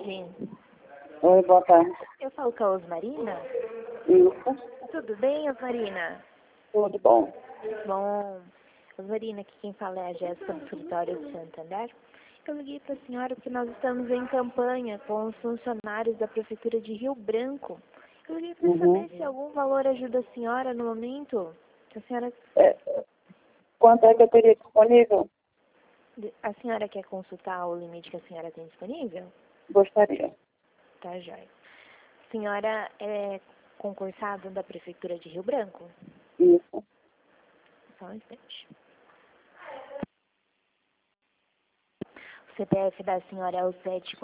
tarde. Oi, boa tarde. Eu falo com a Osmarina. Isso, Tudo bem, Osmarina? tudo bom. Bom, Osmarina, aqui quem fala é a Jéssica do escritório de Santander. Eu liguei para a senhora porque nós estamos em campanha com os funcionários da Prefeitura de Rio Branco. Eu liguei para saber se algum valor ajuda a senhora no momento. Se a senhora... Quanto é que eu teria disponível? A senhora quer consultar o limite que a senhora tem disponível? Gostaria. Tá, joia. A senhora é concursada da Prefeitura de Rio Branco? Isso. Só um instante. O CPF da senhora é o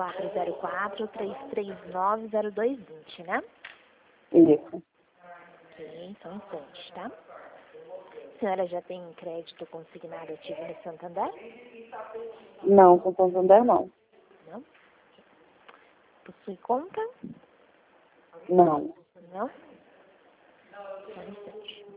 7404-339-0220, né? Isso. Ok, só um instante, tá? A senhora já tem crédito consignado ativo no Santander? Não, com Santander não. Não? Possui conta? Não. Não? Só um instante.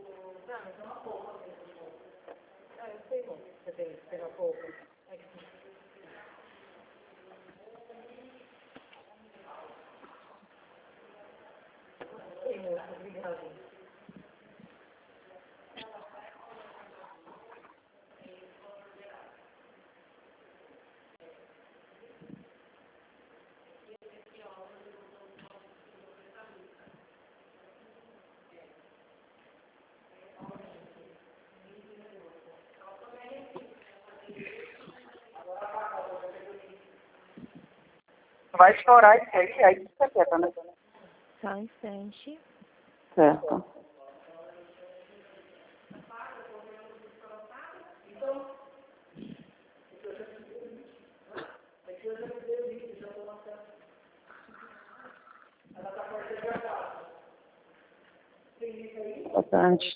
Vai estourar isso aí você quer, né? Só um instante. Certo. Boa tarde.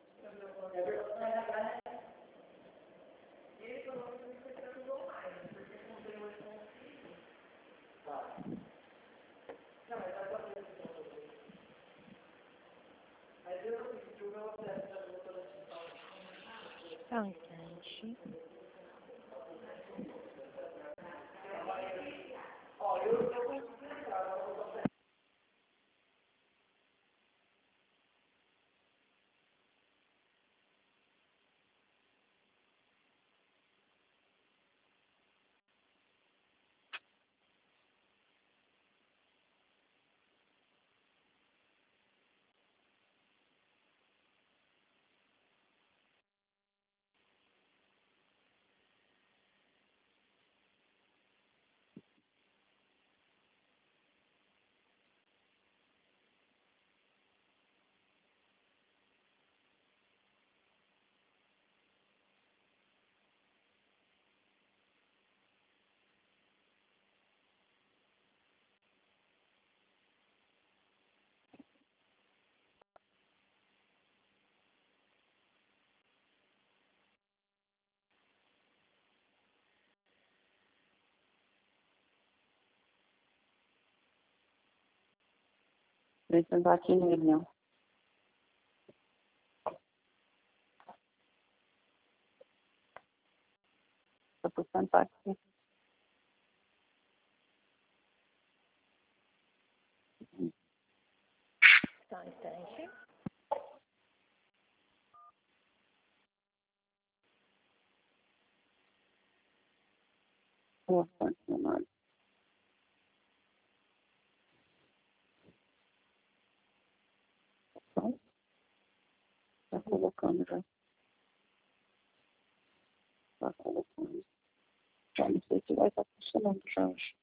Só um instante. Deixa eu sentar aqui nele, não. Só por sentar aqui. Só um instante. Boa tarde, meu nome. Então, tá colocando já. Tá colocando. Já não sei se vai estar funcionando já hoje.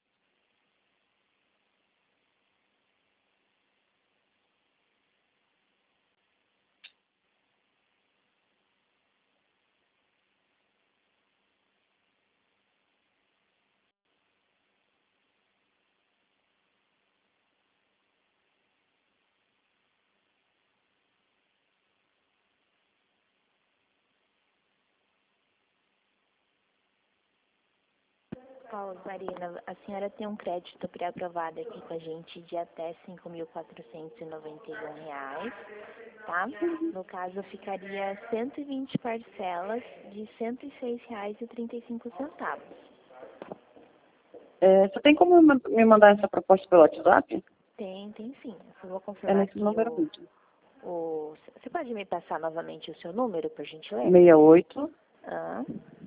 Ó, Marina, a senhora tem um crédito pré-aprovado aqui com a gente de até R$ 5.491, tá? No caso, ficaria 120 parcelas de R$ 106,35. Você tem como me mandar essa proposta pelo WhatsApp? Tem sim. Eu vou É confirmar nesse aqui número mesmo. Você pode me passar novamente o seu número, por gentileza? 68 Ah,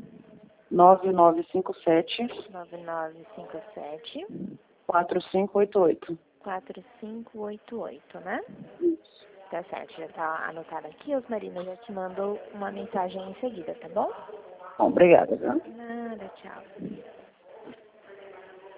9957 9957 4588. 4588, né? Isso. Tá certo, já tá anotado aqui. Osmarina já te mandou uma mensagem em seguida, tá bom? Bom, obrigada, viu? Nada, tchau.